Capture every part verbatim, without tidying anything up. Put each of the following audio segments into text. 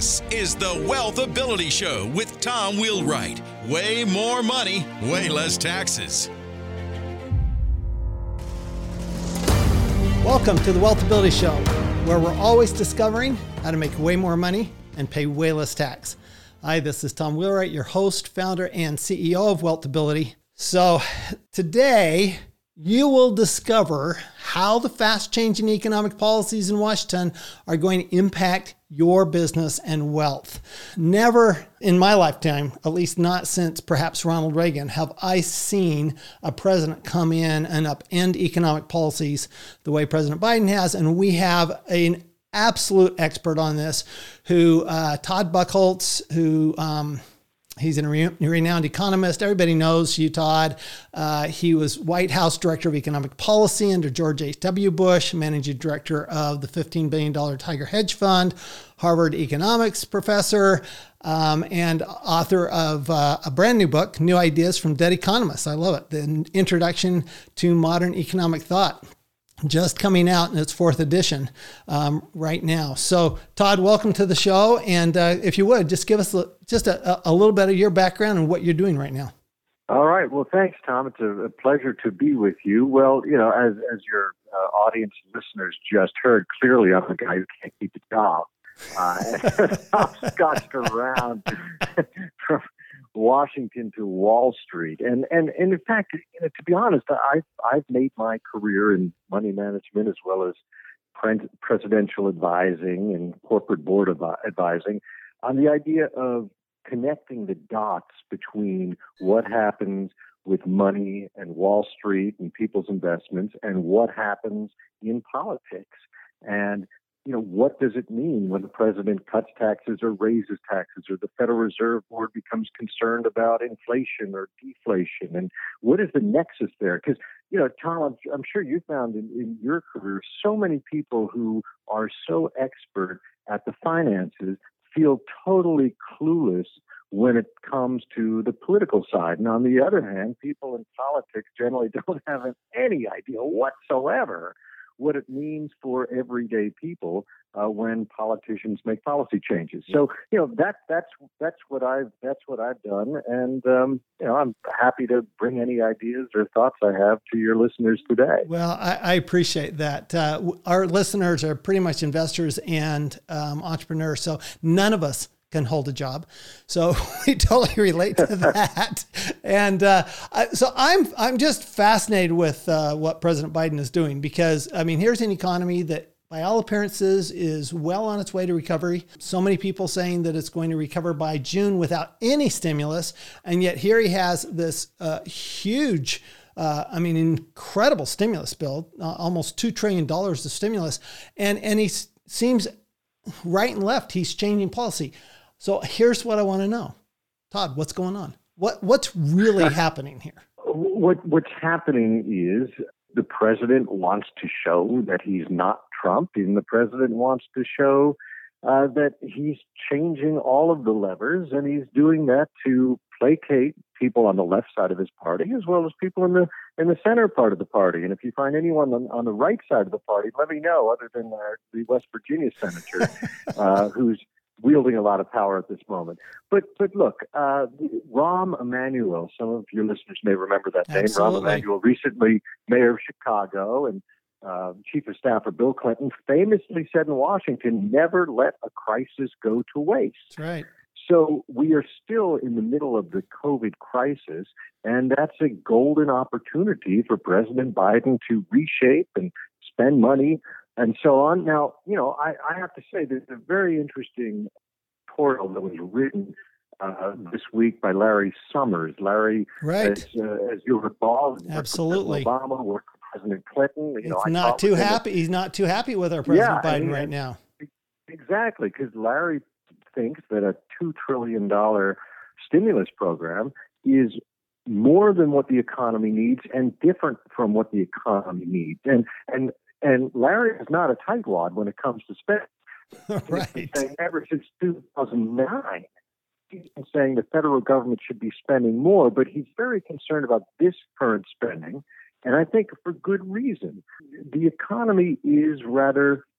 This is the Wealth Ability Show with Tom Wheelwright. Way more money, way less taxes. Welcome to the Wealth Ability Show, where we're always discovering how to make way more money and pay way less tax. Hi, this is Tom Wheelwright, your host, founder, and C E O of Wealth Ability. So today, you will discover how the fast-changing economic policies in Washington are going to impact your business and wealth. Never in my lifetime, at least not since perhaps Ronald Reagan, have I seen a president come in and upend economic policies the way President Biden has. And we have an absolute expert on this, who uh, Todd Buchholz, who um, he's a re- renowned economist. Everybody knows you, Todd. Uh, he was White House Director of Economic Policy under George H W. Bush, Managing Director of the fifteen billion dollars Tiger Hedge Fund, Harvard economics professor, um, and author of uh, a brand new book, New Ideas from Dead Economists. I love it. The Introduction to Modern Economic Thought. Just coming out in its fourth edition um, right now. So, Todd, welcome to the show. And uh, if you would, just give us a, just a, a little bit of your background and what you're doing right now. All right. Well, thanks, Tom. It's a, a pleasure to be with you. Well, you know, as as your uh, audience and listeners just heard, clearly I'm a guy who can't keep a job. Uh, I've scotched around from Washington to Wall Street. And, and, and in fact, you know, to be honest, I've, I've made my career in money management as well as pre- presidential advising and corporate board advi- advising on the idea of connecting the dots between what happens with money and Wall Street and people's investments and what happens in politics. And you know, what does it mean when the president cuts taxes or raises taxes, or the Federal Reserve Board becomes concerned about inflation or deflation? And what is the nexus there? Because, you know, Tom, I'm, I'm sure you found in, in your career so many people who are so expert at the finances feel totally clueless when it comes to the political side. And on the other hand, people in politics generally don't have any idea whatsoever what it means for everyday people uh, when politicians make policy changes. So, you know, that that's that's what I've that's what I've done, and um, you know, I'm happy to bring any ideas or thoughts I have to your listeners today. Well, I, I appreciate that. Uh, our listeners are pretty much investors and um, entrepreneurs, so none of us can hold a job. So we totally relate to that. And uh, I, so I'm I'm just fascinated with uh, what President Biden is doing, because, I mean, here's an economy that by all appearances is well on its way to recovery. So many people saying that it's going to recover by June without any stimulus. And yet here he has this uh, huge Uh, I mean, incredible stimulus bill, uh, almost two trillion dollars of stimulus. And, and he s- seems right and left, he's changing policy. So here's what I want to know. Todd, what's going on? What What's really happening here? What What's happening is the president wants to show that he's not Trump, and the president wants to show uh, that he's changing all of the levers, and he's doing that to placate people on the left side of his party as well as people in the in the center part of the party. And if you find anyone on, on the right side of the party, let me know, other than uh, the West Virginia senator uh, who's wielding a lot of power at this moment. But but look, uh, Rahm Emanuel, some of your listeners may remember that name. Absolutely. Rahm Emanuel, recently mayor of Chicago and uh, chief of staff for Bill Clinton, famously said in Washington, never let a crisis go to waste. That's right. So we are still in the middle of the COVID crisis, and that's a golden opportunity for President Biden to reshape and spend money and so on. Now, you know, I, I have to say there's a very interesting portal that was written uh, this week by Larry Summers. Larry, right. as, uh, as you recall, absolutely, worked for Obama, worked for President Clinton. You it's know, I not too happy. Him. He's not too happy with our President yeah, Biden and, right now. Exactly, because Larry thinks that a two trillion dollars stimulus program is more than what the economy needs and different from what the economy needs. And and and Larry is not a tightwad when it comes to spending. Right. He's saying ever since two thousand nine, he's been saying the federal government should be spending more, but he's very concerned about this current spending, and I think for good reason. The economy is rather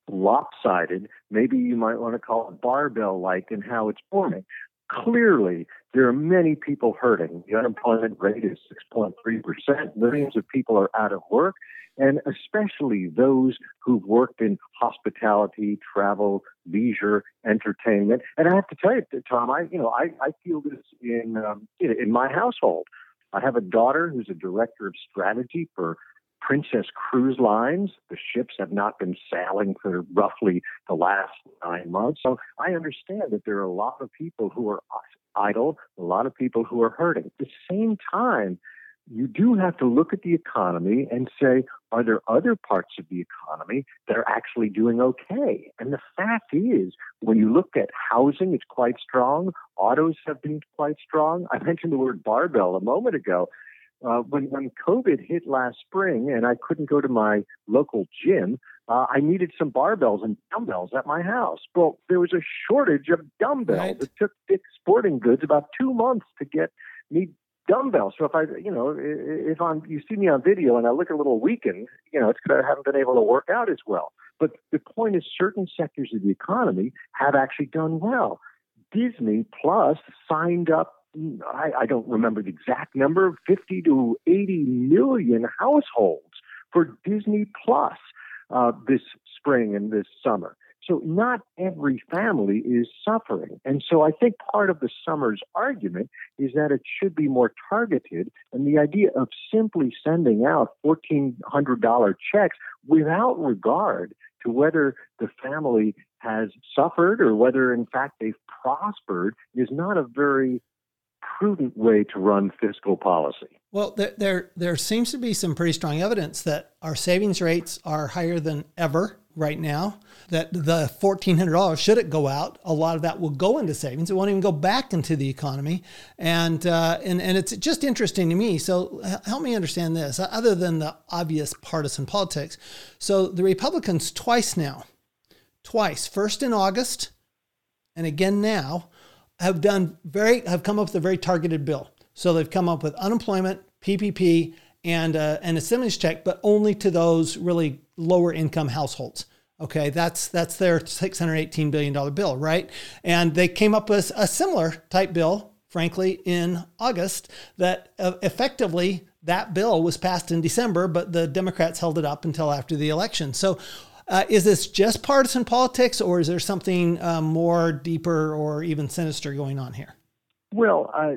lopsided. Maybe you might want to call it barbell-like in how it's forming. Clearly, there are many people hurting. The unemployment rate is six point three percent. Millions of people are out of work, and especially those who've worked in hospitality, travel, leisure, entertainment. And I have to tell you, Tom, I you know I, I feel this in um, in my household. I have a daughter who's a director of strategy for Princess Cruise Lines. The ships have not been sailing for roughly the last nine months. So I understand that there are a lot of people who are idle, a lot of people who are hurting. At the same time, you do have to look at the economy and say, are there other parts of the economy that are actually doing okay? And the fact is, when you look at housing, it's quite strong. Autos have been quite strong. I mentioned the word barbell a moment ago. Uh, when, when COVID hit last spring and I couldn't go to my local gym, uh, I needed some barbells and dumbbells at my house. Well, there was a shortage of dumbbells. Right. It took Dick's Sporting Goods about two months to get me dumbbells. So if I, you know, if I'm, you see me on video and I look a little weakened, you know, it's because I haven't been able to work out as well. But the point is, certain sectors of the economy have actually done well. Disney Plus signed up, I, I don't remember the exact number, fifty to eighty million households for Disney Plus uh, this spring and this summer. So not every family is suffering. And so I think part of the summer's argument is that it should be more targeted. And the idea of simply sending out fourteen hundred dollars checks without regard to whether the family has suffered or whether, in fact, they've prospered is not a very prudent way to run fiscal policy. Well, there, there there seems to be some pretty strong evidence that our savings rates are higher than ever right now, that the fourteen hundred dollars, should it go out, a lot of that will go into savings. It won't even go back into the economy. And, uh, and, and it's just interesting to me. So help me understand this, other than the obvious partisan politics. So the Republicans twice now, twice, first in August and again now, have done very, have come up with a very targeted bill. So they've come up with unemployment, P P P, and uh, and a stimulus check, but only to those really lower income households. Okay, that's that's their six hundred eighteen billion dollars bill, right? And they came up with a similar type bill, frankly, in August, that uh, effectively that bill was passed in December, but the Democrats held it up until after the election. So Uh, is this just partisan politics, or is there something uh, more deeper or even sinister going on here? Well, uh,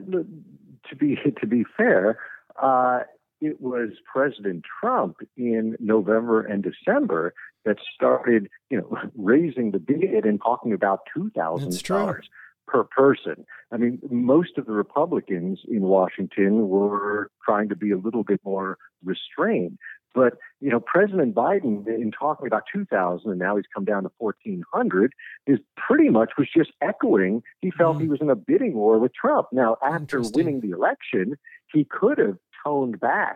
to be to be fair, uh, it was President Trump in November and December that started, you know, raising the bid and talking about two thousand dollars per person. I mean, most of the Republicans in Washington were trying to be a little bit more restrained. But, you know, President Biden, in talking about two thousand, and now he's come down to fourteen hundred, is pretty much was just echoing. He felt mm. he was in a bidding war with Trump. Now, after winning the election, he could have toned back.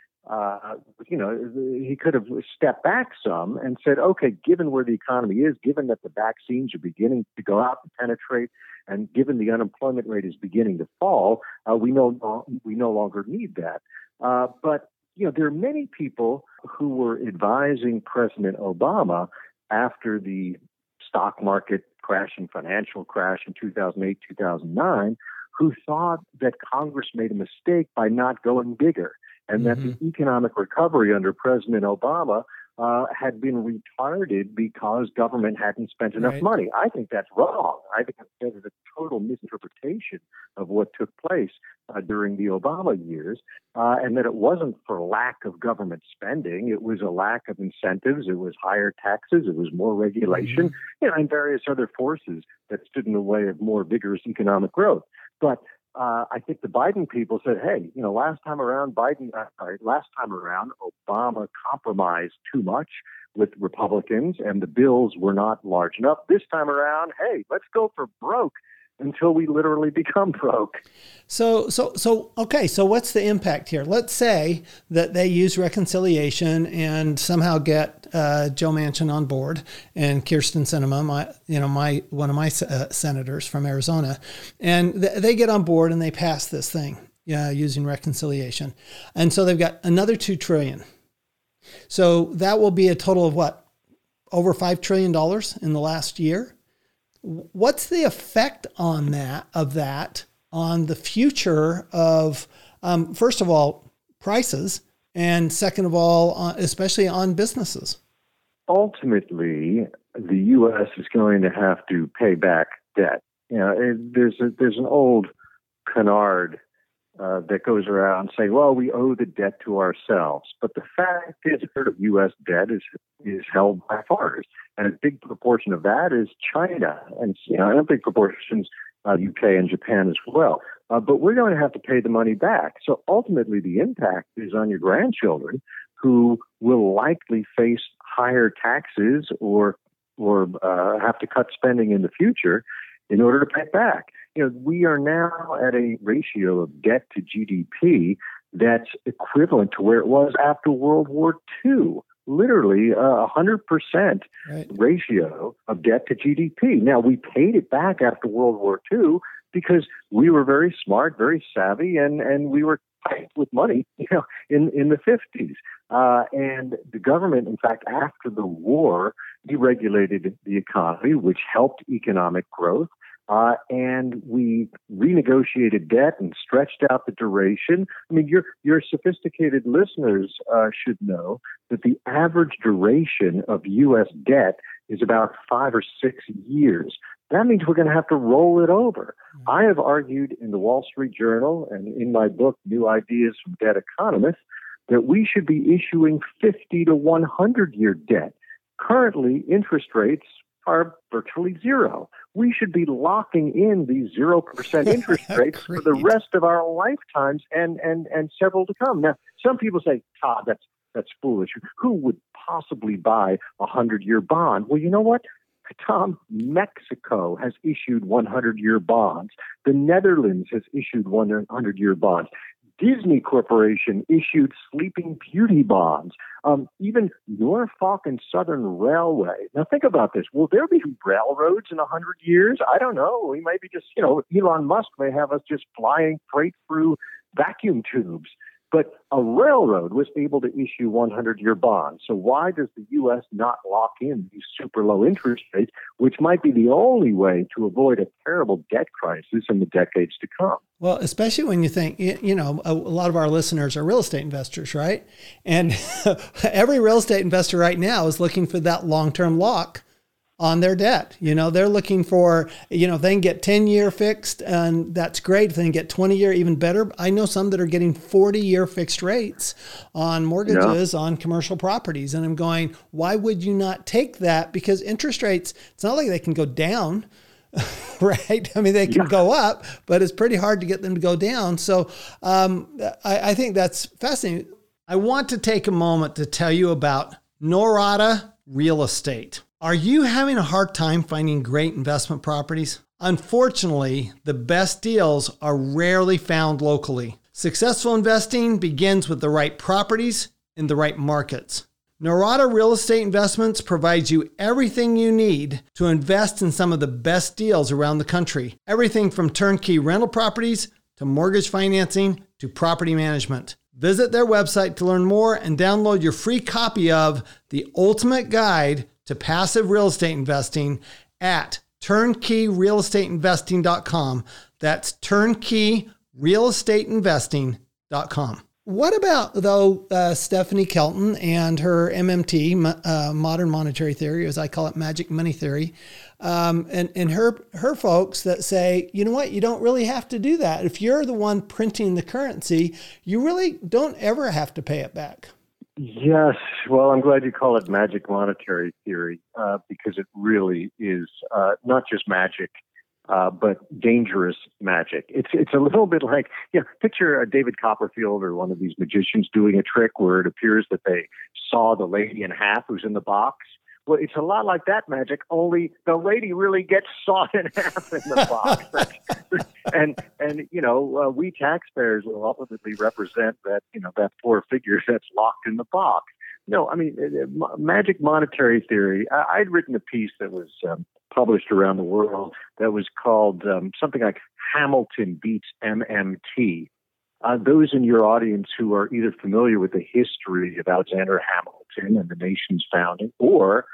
Uh, you know, he could have stepped back some and said, okay, given where the economy is, given that the vaccines are beginning to go out and penetrate, and given the unemployment rate is beginning to fall, uh, we no we no longer need that. Uh, but you know, there are many people who were advising President Obama after the stock market crash and financial crash in two thousand eight, two thousand nine, who thought that Congress made a mistake by not going bigger, and mm-hmm. that the economic recovery under President Obama uh, had been retarded because government hadn't spent enough right. money. I think that's wrong. I think that is a total misinterpretation of what took place uh, during the Obama years, uh, and that it wasn't for lack of government spending. It was a lack of incentives. It was higher taxes. It was more regulation, mm-hmm. you know, and various other forces that stood in the way of more vigorous economic growth. But Uh, I think the Biden people said, hey, you know, last time around, Biden, uh, sorry, last time around, Obama compromised too much with Republicans and the bills were not large enough. This time around, hey, let's go for broke until we literally become broke. So, so, so, okay. So what's the impact here? Let's say that they use reconciliation and somehow get uh, Joe Manchin on board and Kyrsten Sinema, my, you know, my, one of my uh, senators from Arizona, and th- they get on board and they pass this thing uh, using reconciliation. And so they've got another two trillion. So that will be a total of what? over five trillion dollars in the last year. What's the effect on that, of that, on the future of, um, first of all, prices, and second of all, uh, especially on businesses? Ultimately, the U S is going to have to pay back debt. You know, it, there's a, there's an old canard uh, that goes around saying, "Well, we owe the debt to ourselves." But the fact is, a third of U S debt is is held by foreigners, and a big proportion of that is China, and you know, and a big proportions uh, U K and Japan as well. Uh, but we're going to have to pay the money back. So ultimately, the impact is on your grandchildren, who will likely face higher taxes or or uh, have to cut spending in the future in order to pay it back. You know, we are now at a ratio of debt to G D P that's equivalent to where it was after World War Two. Literally a uh, one hundred percent right. ratio of debt to G D P. Now, we paid it back after World War Two because we were very smart, very savvy, and, and we were tight with money, you know, in, in the fifties. Uh, and the government, in fact, after the war, deregulated the economy, which helped economic growth. Uh, and we renegotiated debt and stretched out the duration. I mean, your your sophisticated listeners uh, should know that the average duration of U S debt is about five or six years. That means we're going to have to roll it over. Mm-hmm. I have argued in the Wall Street Journal and in my book, New Ideas from Debt Economists, that we should be issuing fifty to one hundred year debt. Currently, interest rates are virtually zero. We should be locking in these zero percent interest rates for the rest of our lifetimes and, and, and several to come. Now, some people say, Todd, that's, that's foolish. Who would possibly buy a hundred-year bond? Well, you know what, Tom? Mexico has issued one hundred-year bonds. The Netherlands has issued one hundred-year bonds. Disney Corporation issued Sleeping Beauty bonds. Um, even Norfolk and Southern Railway. Now think about this. Will there be railroads in a hundred years? I don't know. We may be just, you know, Elon Musk may have us just flying freight through vacuum tubes. But a railroad was able to issue one hundred-year bonds. So why does the U S not lock in these super low interest rates, which might be the only way to avoid a terrible debt crisis in the decades to come? Well, especially when you think, you know, a lot of our listeners are real estate investors, right? And every real estate investor right now is looking for that long-term lock on their debt. You know, they're looking for, you know, if they can get ten year fixed, and that's great. If they can get twenty year, even better. I know some that are getting forty year fixed rates on mortgages yeah. on commercial properties. And I'm going, why would you not take that? Because interest rates, it's not like they can go down, right? I mean, they can yeah. go up, but it's pretty hard to get them to go down. So um, I, I think that's fascinating. I want to take a moment to tell you about Norada Real Estate. Are you having a hard time finding great investment properties? Unfortunately, the best deals are rarely found locally. Successful investing begins with the right properties in the right markets. Norada Real Estate Investments provides you everything you need to invest in some of the best deals around the country. Everything from turnkey rental properties to mortgage financing to property management. Visit their website to learn more and download your free copy of The Ultimate Guide to Passive Real Estate Investing at turnkey real estate investing dot com. That's turnkey real estate investing dot com. What about, though, uh, Stephanie Kelton and her M M T, uh, Modern Monetary Theory, as I call it, Magic Money Theory, um, and, and her her folks that say, you know what, you don't really have to do that. If you're the one printing the currency, you really don't ever have to pay it back. Yes. Well, I'm glad you call it magic monetary theory, uh, because it really is uh, not just magic, uh, but dangerous magic. It's it's a little bit like, you know, picture a David Copperfield or one of these magicians doing a trick where it appears that they saw the lady in half who's in the box. Well, it's a lot like that magic, only the lady really gets sawed in half in the box. and, and you know, uh, we taxpayers will ultimately represent that, you know, that four figures that's locked in the box. No, I mean, uh, magic monetary theory, I, I'd written a piece that was um, published around the world that was called um, something like Hamilton Beats M M T. Uh, those in your audience who are either familiar with the history of Alexander Hamilton and the nation's founding, or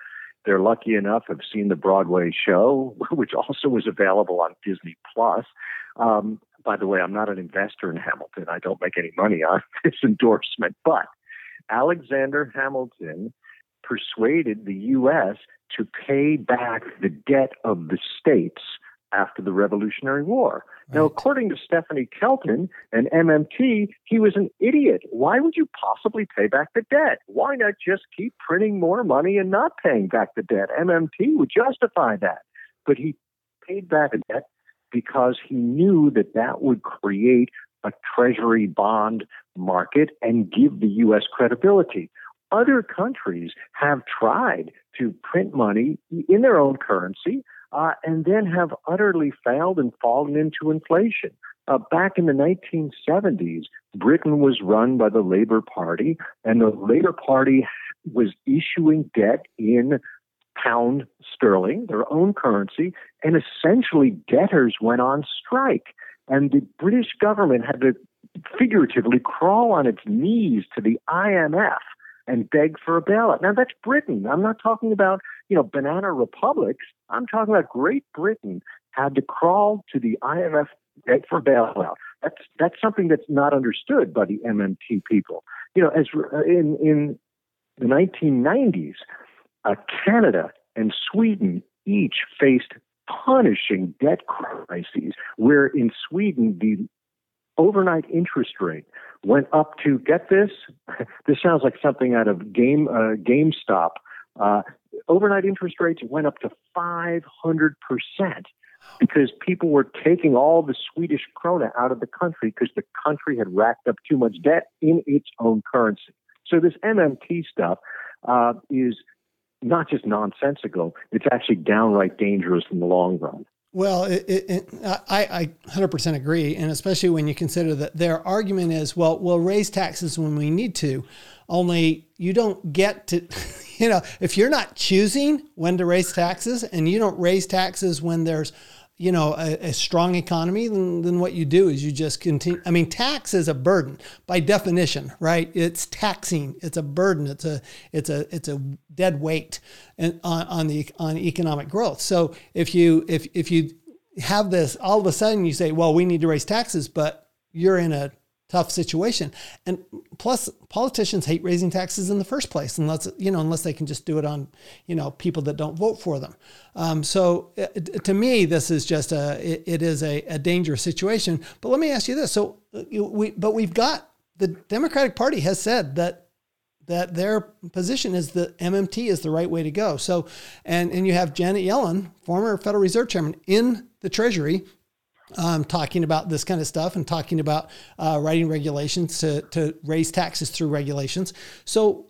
they're lucky enough have seen the Broadway show, which also was available on Disney Plus. Um, by the way, I'm not an investor in Hamilton. I don't make any money on this endorsement. But Alexander Hamilton persuaded the U S to pay back the debt of the states after the Revolutionary War. Right. Now, according to Stephanie Kelton and M M T, he was an idiot. Why would you possibly pay back the debt? Why not just keep printing more money and not paying back the debt? M M T would justify that. But he paid back the debt because he knew that that would create a treasury bond market and give the U S credibility. Other countries have tried to print money in their own currency, Uh, and then have utterly failed and fallen into inflation. Uh, back in the nineteen seventies, Britain was run by the Labour Party, and the Labour Party was issuing debt in pound sterling, their own currency, and essentially debtors went on strike. And the British government had to figuratively crawl on its knees to the I M F and beg for a bailout. Now, that's Britain. I'm not talking about, you know, banana republics. I'm talking about Great Britain had to crawl to the I M F, beg for a bailout. That's that's something that's not understood by the M M T people. You know, as in in the nineteen nineties, uh, Canada and Sweden each faced punishing debt crises, where in Sweden the overnight interest rate went up to, get this, this sounds like something out of Game uh, GameStop. Uh, overnight interest rates went up to five hundred percent because people were taking all the Swedish krona out of the country because the country had racked up too much debt in its own currency. So this M M T stuff uh, is not just nonsensical, it's actually downright dangerous in the long run. Well, it, it, it, I, I one hundred percent agree, and especially when you consider that their argument is, well, we'll raise taxes when we need to, only you don't get to, you know, if you're not choosing when to raise taxes and you don't raise taxes when there's, you know, a, a strong economy, then, then what you do is you just continue. I mean, tax is a burden by definition, right? It's taxing. It's a burden. It's a it's a it's a dead weight on, on the on economic growth. So if you if if you have this, all of a sudden you say, well, we need to raise taxes, but you're in a tough situation. And plus, politicians hate raising taxes in the first place, unless, you know, unless they can just do it on, you know, people that don't vote for them. Um, so uh, to me, this is just a, it, it is a, a dangerous situation. But let me ask you this. So uh, we, but we've got, the Democratic Party has said that, that their position is that M M T is the right way to go. So, and, and you have Janet Yellen, former Federal Reserve Chairman, in the Treasury, Um, talking about this kind of stuff and talking about uh, writing regulations to, to raise taxes through regulations. So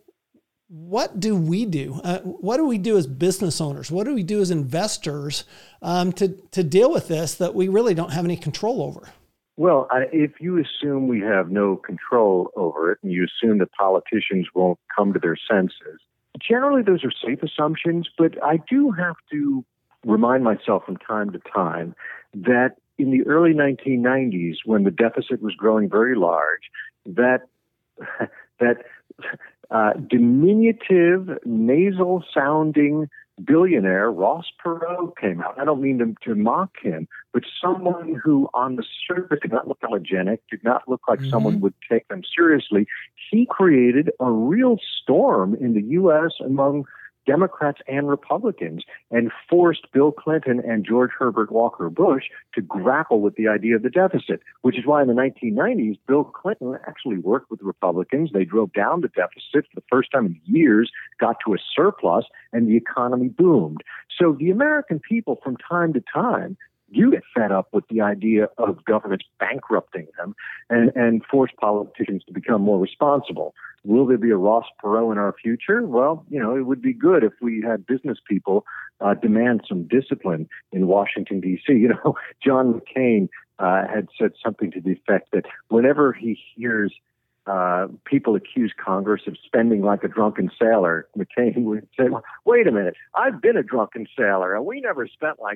what do we do? Uh, what do we do as business owners? What do we do as investors um, to, to deal with this that we really don't have any control over? Well, I, if you assume we have no control over it and you assume that politicians won't come to their senses, generally those are safe assumptions, but I do have to remind myself from time to time that in the early nineteen nineties, when the deficit was growing very large, that that uh, diminutive, nasal-sounding billionaire Ross Perot came out. I don't mean to, to mock him, but someone who on the surface did not look telegenic, did not look like mm-hmm. someone would take them seriously. He created a real storm in the U S among Democrats and Republicans, and forced Bill Clinton and George Herbert Walker Bush to grapple with the idea of the deficit, which is why in the nineteen nineties, Bill Clinton actually worked with the Republicans. They drove down the deficit for the first time in years, got to a surplus, and the economy boomed. So the American people from time to time you get fed up with the idea of governments bankrupting them and, and force politicians to become more responsible. Will there be a Ross Perot in our future? Well, you know, it would be good if we had business people uh, demand some discipline in Washington, D C. You know, John McCain uh, had said something to the effect that whenever he hears uh, people accuse Congress of spending like a drunken sailor, McCain would say, well, wait a minute, I've been a drunken sailor, and we never spent like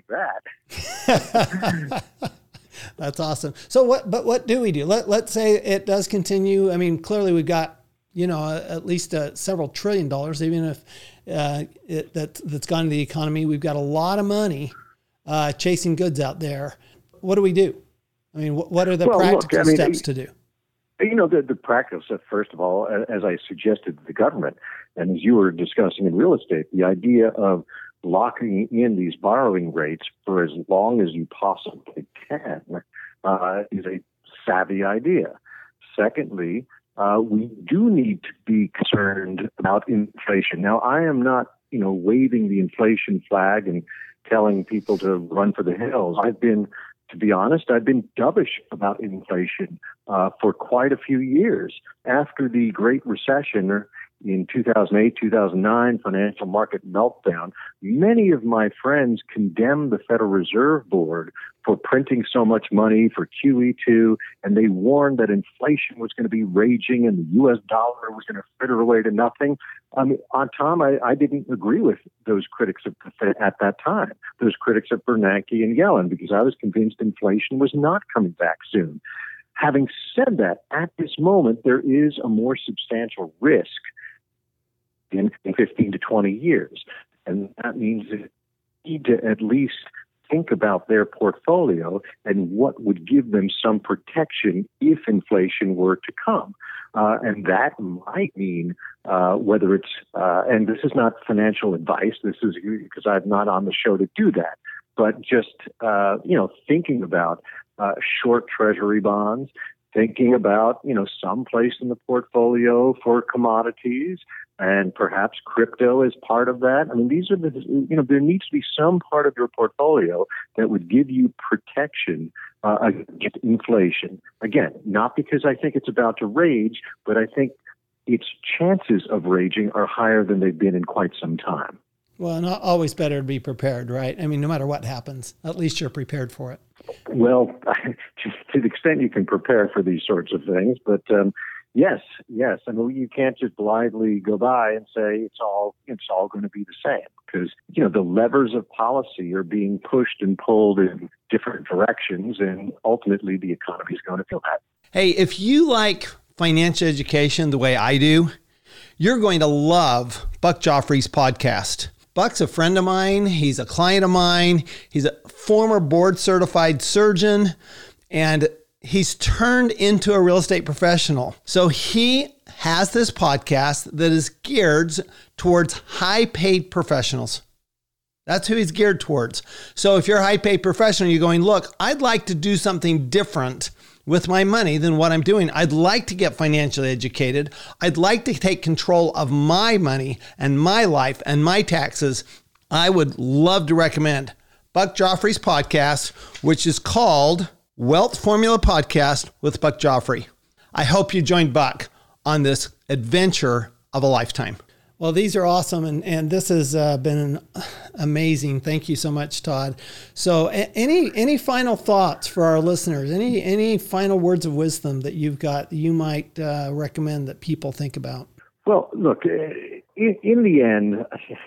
that. That's awesome. So what, but what do we do? Let, let's say it does continue. I mean, clearly we've got, you know, at least uh, several trillion dollars, even if uh, it, that, that's gone into the economy. We've got a lot of money uh, chasing goods out there. What do we do? I mean, what, what are the well, practical look, I mean, steps to do? You know, the, the practical stuff, first of all, as I suggested to the government, and as you were discussing in real estate, the idea of locking in these borrowing rates for as long as you possibly can uh, is a savvy idea. Secondly, uh, we do need to be concerned about inflation. Now, I am not, you know, waving the inflation flag and telling people to run for the hills. I've been To be honest, I've been dovish about inflation uh, for quite a few years. After the Great Recession in two thousand eight, two thousand nine, financial market meltdown, many of my friends condemned the Federal Reserve Board for printing so much money for Q E two, and they warned that inflation was going to be raging and the U S dollar was going to fritter away to nothing. I mean, on Tom, I, I didn't agree with those critics of the Fed at that time, those critics of Bernanke and Yellen, because I was convinced inflation was not coming back soon. Having said that, at this moment, there is a more substantial risk in, in fifteen to twenty years. And that means that you need to at least think about their portfolio and what would give them some protection if inflation were to come. Uh, and that might mean uh, whether it's, uh, and this is not financial advice, this is because I'm not on the show to do that, but just, uh, you know, thinking about uh, short treasury bonds, thinking about, you know, some place in the portfolio for commodities and perhaps crypto as part of that. I mean, these are the, you know, there needs to be some part of your portfolio that would give you protection uh, against inflation. Again, not because I think it's about to rage, but I think its chances of raging are higher than they've been in quite some time. Well, and always better to be prepared, right? I mean, no matter what happens, at least you're prepared for it. Well, to the extent you can prepare for these sorts of things, but um, yes, yes. I mean, you can't just blindly go by and say it's all it's all going to be the same, because you know the levers of policy are being pushed and pulled in different directions, and ultimately the economy is going to feel that. Hey, if you like financial education the way I do, you're going to love Buck Joffrey's podcast. Buck's a friend of mine. He's a client of mine. He's a former board certified surgeon, and he's turned into a real estate professional. So he has this podcast that is geared towards high paid professionals. That's who he's geared towards. So if you're a high paid professional, you're going, look, I'd like to do something different with my money than what I'm doing. I'd like to get financially educated. I'd like to take control of my money and my life and my taxes. I would love to recommend Buck Joffrey's podcast, which is called Wealth Formula Podcast with Buck Joffrey. I hope you join Buck on this adventure of a lifetime. Well, these are awesome, and, and this has uh, been amazing. Thank you so much, Todd. So a- any any final thoughts for our listeners? Any any final words of wisdom that you've got that you might uh, recommend that people think about? Well, look, in, in the end,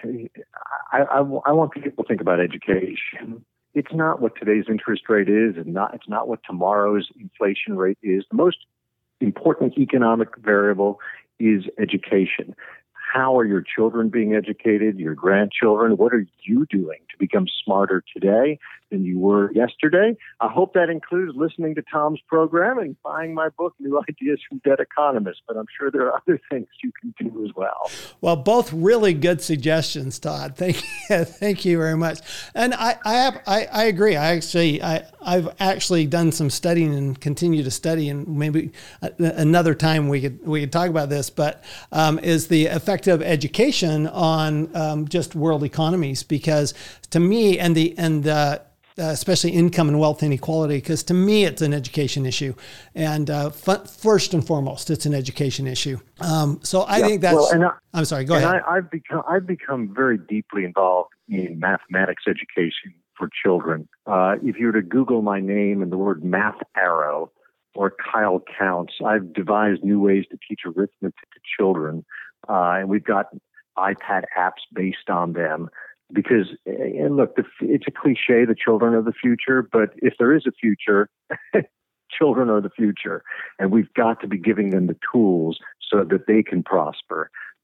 I, I, I want people to think about education. It's not what today's interest rate is, and not it's not what tomorrow's inflation rate is. The most important economic variable is education. How are your children being educated, your grandchildren? What are you doing to become smarter today than you were yesterday? I hope that includes listening to Tom's program and buying my book, New Ideas from Dead Economists. But I'm sure there are other things you can do as well. Well, both really good suggestions, Todd. Thank you, thank you very much. And I, I, have, I, I agree. I actually, I, I've actually done some studying and continue to study, and maybe another time we could we could talk about this. But um, is the effect of education on um, just world economies? Because to me, and the and uh, Uh, especially income and wealth inequality, because to me, it's an education issue. And uh, f- first and foremost, it's an education issue. Um, so I yeah, think that's, well, and I, I'm sorry, go and ahead. I, I've become, I've become very deeply involved in mathematics education for children. Uh, if you were to Google my name and the word Math Arrow or Kyle Counts, I've devised new ways to teach arithmetic to children. Uh, and we've got iPad apps based on them. Because, and look, the, it's a cliche, the children are the future, but if there is a future, children are the future. And we've got to be giving them the tools so that they can prosper.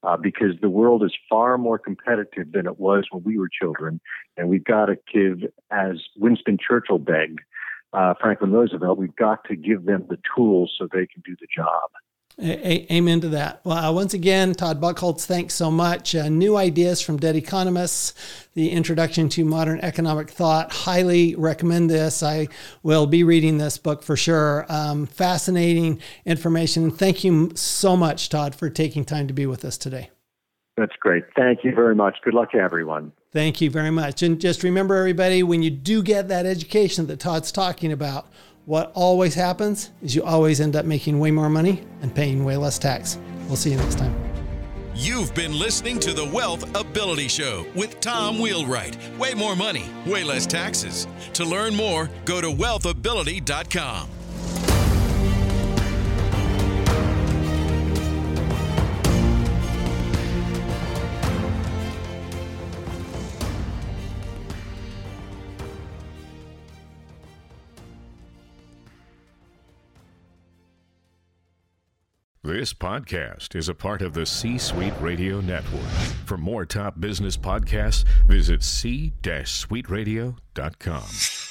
uh, because the world is far more competitive than it was when we were children. And we've got to give, as Winston Churchill begged uh, Franklin Roosevelt, we've got to give them the tools so they can do the job. A- amen to that. Well, once again, Todd Buchholz, thanks so much. Uh, new ideas from Dead Economists, the Introduction to Modern Economic Thought. Highly recommend this. I will be reading this book for sure. Um, fascinating information. Thank you so much, Todd, for taking time to be with us today. That's great. Thank you very much. Good luck to everyone. Thank you very much. And just remember, everybody, when you do get that education that Todd's talking about, what always happens is you always end up making way more money and paying way less tax. We'll see you next time. You've been listening to the Wealth Ability Show with Tom Wheelwright. Way more money, way less taxes. To learn more, go to wealth ability dot com. This podcast is a part of the C-Suite Radio Network. For more top business podcasts, visit c suite radio dot com.